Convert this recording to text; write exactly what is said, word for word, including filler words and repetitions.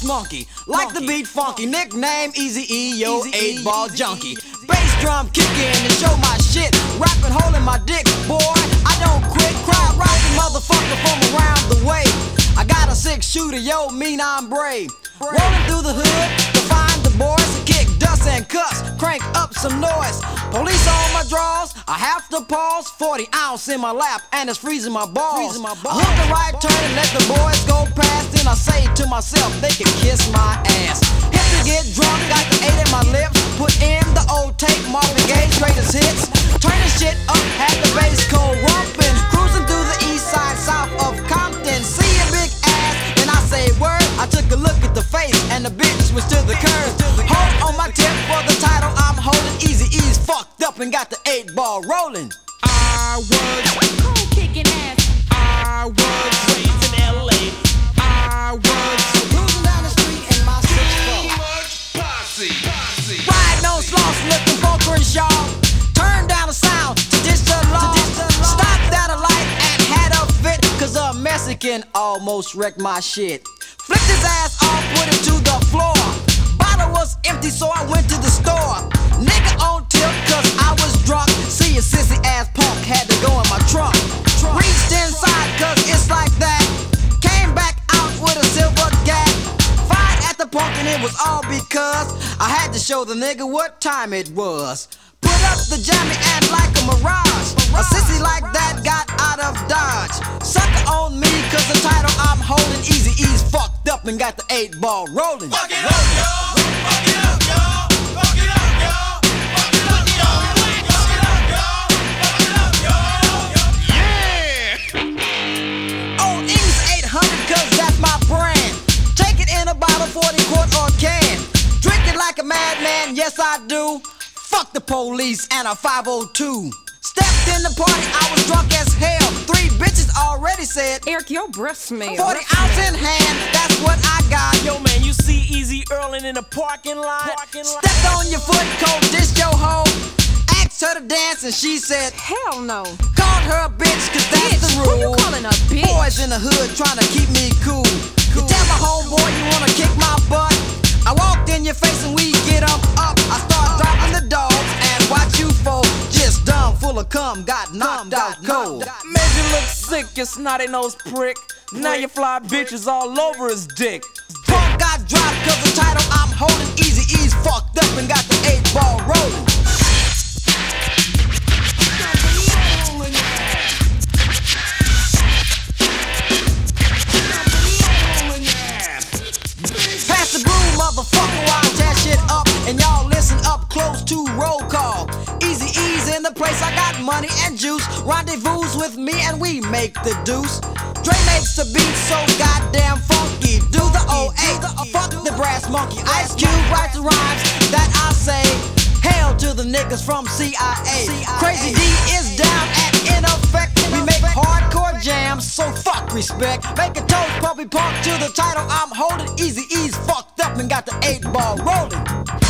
monkey. Like the beat funky, nickname Eazy-E, yo, eight ball junkie. Bass drum kicking and show my shit. Rapping, holding my dick, boy. I don't quit. Crowd rocking motherfucker from around the way. I got a six shooter, yo, mean I'm brave. Rolling through the hood to find the boys to kick dust and cuss. Crank up some noise. Police on my drawers, I have to pause. Forty ounce in my lap and it's freezing my balls. I hook the right turn and let the boys go past. Then I say to myself, they can kiss my ass. Hit to get drunk, got the eight in my lips. Put in the old tape, Marvin Gaye's greatest hits. Turning shit up, had the bass cold rumping. Cruising through the east side, south of Compton. See a big ass, and I say word. I took a look at the face, and the bitch was to the curve. Hold on my tip for the title I'm holding. Eazy-E's fucked up and got the eight ball rolling. I was cold kicking ass. I was raised in L A. I was cruising down the street in my six four. Posse, posse. Riding on sloths, looking for Crenshaw. Turn down the sound to dish the law. Stopped at a light and had a fit, cause a Mexican almost wrecked my shit. Flipped his ass off, put him to the floor. Bottle was empty, so I went to the store. Nigga on tip, cause I was drunk. See a sissy ass punk, had to go in my trunk. Reached inside, cause it's like that. Came back out with a silver gap. Fired at the punk, and it was all because I had to show the nigga what time it was. Put up the jammy and like a mirage. A sissy like that got out of Dodge. Sucker on me, cause the title I'm holding. Eazy-E's fucked up and got the eight ball rolling. Fuck it up, y'all. Fuck it up, y'all. Fuck it up, y'all. Fuck it up, y'all. Fuck it up, y'all. Fuck it up, y'all. Yeah. Oh, Eazy eight hundred, cause that's my brand. Take it in a bottle, forty quart or can. Drink it like a madman, yes I do. Fuck the police and a five oh two. Stepped in the party, I was drunk as hell. Three bitches already said, Eric, your breath smell. forty ounce in hand, that's what I got. Yo, man, you see Eazy Earlin in the parking lot? Stepped on your foot, cold dish your hoe. Asked her to dance and she said, hell no. called her a bitch, cause that's Bitch, the who you rule. calling a bitch? Boys in the hood trying to keep me cool. You tell my homeboy you wanna kick my butt. I walked in your face and we get up, up. I start dropping the dogs and watch you fold. Just dumb, full of cum, got knocked out cold. Made you look sick, you snotty nose prick. Now you fly bitches all over his dick. Punk got dropped cause the title I'm holding. Eazy-E's fucked up and got the eight ball rolling. Pass the broom, motherfucker, while I tear shit up. And y'all listen up close to roll call. Eazy-E's in the place, I got money and juice. Rendezvous with me and we make the deuce. Dre makes the beat so goddamn funky. Do the oh eight, fuck the brass monkey. Ice Cube writes the rhymes that I say. Hail to the niggas from C I A. Crazy D is down and in effect. We make hardcore jams, so fuck respect. Make a toast, puppy punk to the title I'm holding. Eazy-E's fucked up and got the eight ball rolling.